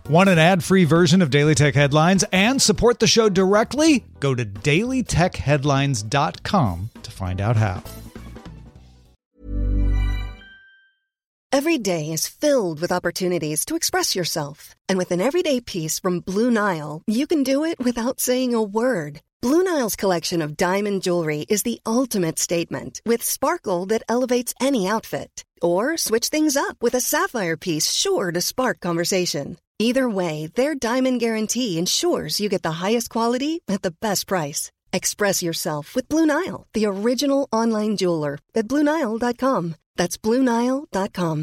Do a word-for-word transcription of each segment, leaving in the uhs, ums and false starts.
Want an ad-free version of Daily Tech Headlines and support the show directly? Go to daily tech headlines dot com to find out how. Every day is filled with opportunities to express yourself. And with an everyday piece from Blue Nile, you can do it without saying a word. Blue Nile's collection of diamond jewelry is the ultimate statement, with sparkle that elevates any outfit. Or switch things up with a sapphire piece sure to spark conversation. Either way, their Diamond Guarantee ensures you get the highest quality at the best price. Express yourself with Blue Nile, the original online jeweler, at blue nile dot com. That's blue nile dot com.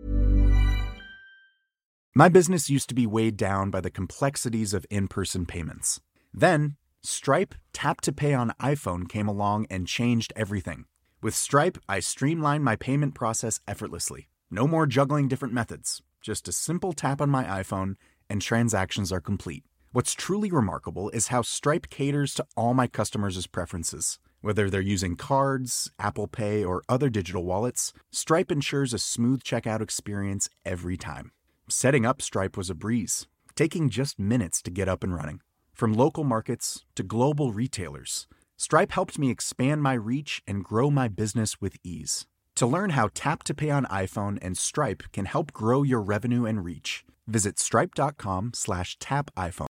My business used to be weighed down by the complexities of in-person payments. Then, Stripe Tap to Pay on iPhone came along and changed everything. With Stripe, I streamlined my payment process effortlessly. No more juggling different methods. Just a simple tap on my iPhone, and transactions are complete. What's truly remarkable is how Stripe caters to all my customers' preferences. Whether they're using cards, Apple Pay, or other digital wallets, Stripe ensures a smooth checkout experience every time. Setting up Stripe was a breeze, taking just minutes to get up and running. From local markets to global retailers, Stripe helped me expand my reach and grow my business with ease. To learn how Tap to Pay on iPhone and Stripe can help grow your revenue and reach, visit stripe.com slash tap iPhone.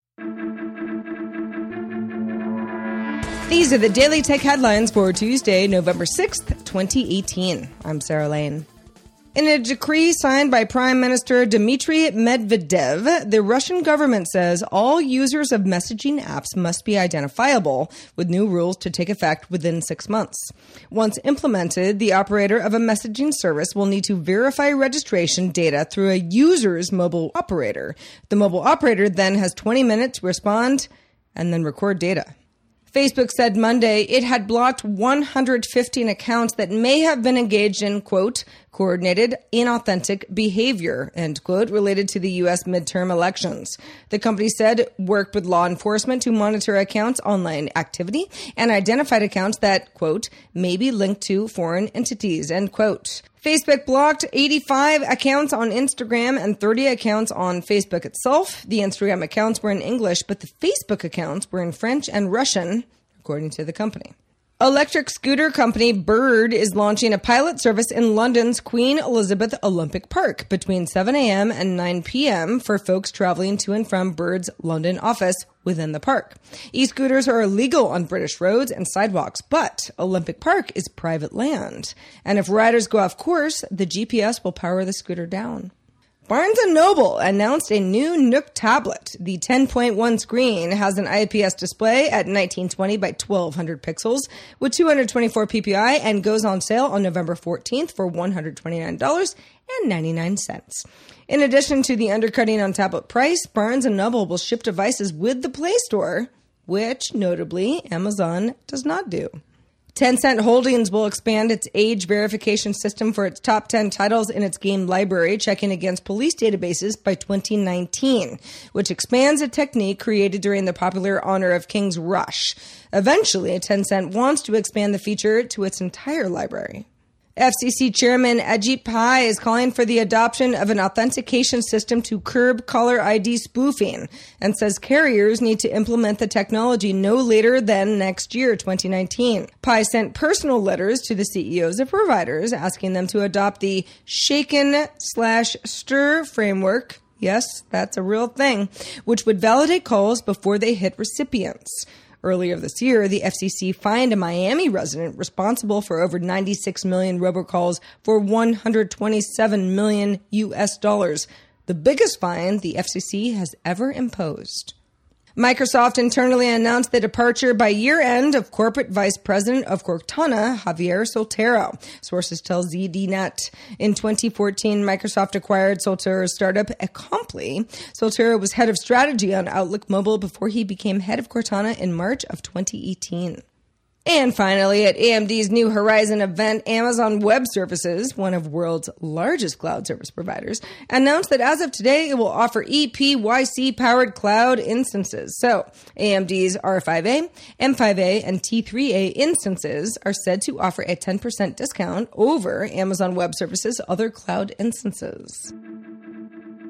These are the Daily Tech Headlines for Tuesday, November sixth, twenty eighteen. I'm Sarah Lane. In a decree signed by Prime Minister Dmitry Medvedev, the Russian government says all users of messaging apps must be identifiable, with new rules to take effect within six months. Once implemented, the operator of a messaging service will need to verify registration data through a user's mobile operator. The mobile operator then has twenty minutes to respond and then record data. Facebook said Monday it had blocked one hundred fifteen accounts that may have been engaged in, quote, coordinated inauthentic behavior, end quote, related to the U S midterm elections. The company said it worked with law enforcement to monitor accounts' online activity and identified accounts that, quote, may be linked to foreign entities, end quote. Facebook blocked eighty-five accounts on Instagram and thirty accounts on Facebook itself. The Instagram accounts were in English, but the Facebook accounts were in French and Russian, according to the company. Electric scooter company Bird is launching a pilot service in London's Queen Elizabeth Olympic Park between seven a.m. and nine p.m. for folks traveling to and from Bird's London office within the park. E-scooters are illegal on British roads and sidewalks, but Olympic Park is private land. And if riders go off course, the G P S will power the scooter down. Barnes and Noble announced a new Nook tablet. The ten point one screen has an I P S display at nineteen twenty by twelve hundred pixels with two hundred twenty-four P P I and goes on sale on November fourteenth for one hundred twenty-nine dollars and ninety-nine cents. In addition to the undercutting on tablet price, Barnes and Noble will ship devices with the Play Store, which, notably, Amazon does not do. Tencent Holdings will expand its age verification system for its top ten titles in its game library, checking against police databases by twenty nineteen, which expands a technique created during the popular Honor of Kings rush. Eventually, Tencent wants to expand the feature to its entire library. F C C Chairman Ajit Pai is calling for the adoption of an authentication system to curb caller I D spoofing and says carriers need to implement the technology no later than next year, twenty nineteen. Pai sent personal letters to the C E Os of providers asking them to adopt the shaken slash stir framework. Yes, that's a real thing, which would validate calls before they hit recipients. Earlier this year, the F C C fined a Miami resident responsible for over ninety-six million robocalls for one hundred twenty-seven million U S dollars, the biggest fine the F C C has ever imposed. Microsoft internally announced the departure by year-end of corporate vice president of Cortana, Javier Soltero. Sources tell Z D Net. In twenty fourteen, Microsoft acquired Soltero's startup Acompli. Soltero was head of strategy on Outlook Mobile before he became head of Cortana in March of twenty eighteen. And finally, at A M D's New Horizon event, Amazon Web Services, one of the world's largest cloud service providers, announced that as of today, it will offer E P Y C-powered cloud instances. So, A M D's R five A, M five A, and T three A instances are said to offer a ten percent discount over Amazon Web Services' other cloud instances.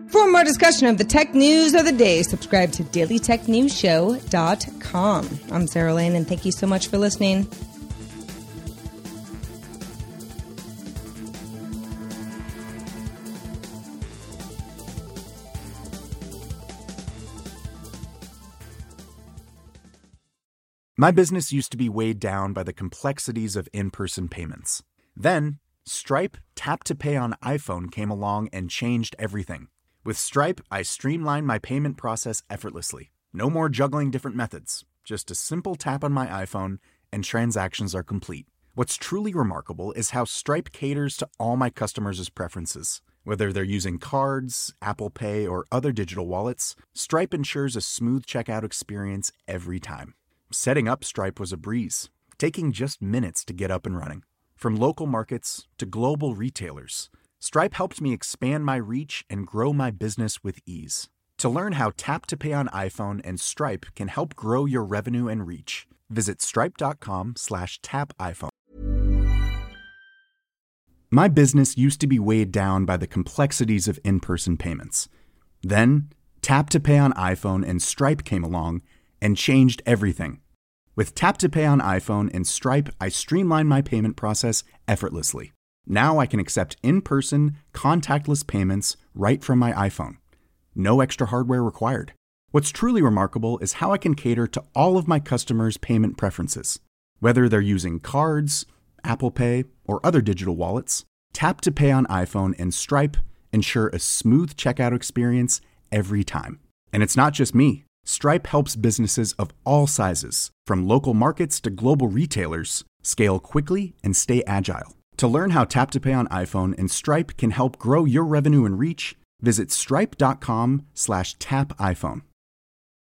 For more discussion of the tech news of the day, subscribe to daily tech news show dot com. I'm Sarah Lane, and thank you so much for listening. My business used to be weighed down by the complexities of in-person payments. Then, Stripe Tap to Pay on iPhone came along and changed everything. With Stripe, I streamlined my payment process effortlessly. No more juggling different methods. Just a simple tap on my iPhone and transactions are complete. What's truly remarkable is how Stripe caters to all my customers' preferences. Whether they're using cards, Apple Pay, or other digital wallets, Stripe ensures a smooth checkout experience every time. Setting up Stripe was a breeze, taking just minutes to get up and running. From local markets to global retailers, Stripe helped me expand my reach and grow my business with ease. To learn how Tap to Pay on iPhone and Stripe can help grow your revenue and reach, visit stripe.com slash tap iPhone. My business used to be weighed down by the complexities of in-person payments. Then, Tap to Pay on iPhone and Stripe came along and changed everything. With Tap to Pay on iPhone and Stripe, I streamlined my payment process effortlessly. Now I can accept in-person, contactless payments right from my iPhone. No extra hardware required. What's truly remarkable is how I can cater to all of my customers' payment preferences. Whether they're using cards, Apple Pay, or other digital wallets, Tap to Pay on iPhone and Stripe ensure a smooth checkout experience every time. And it's not just me. Stripe helps businesses of all sizes, from local markets to global retailers, scale quickly and stay agile. To learn how Tap to Pay on iPhone and Stripe can help grow your revenue and reach, visit stripe.com slash tap iPhone.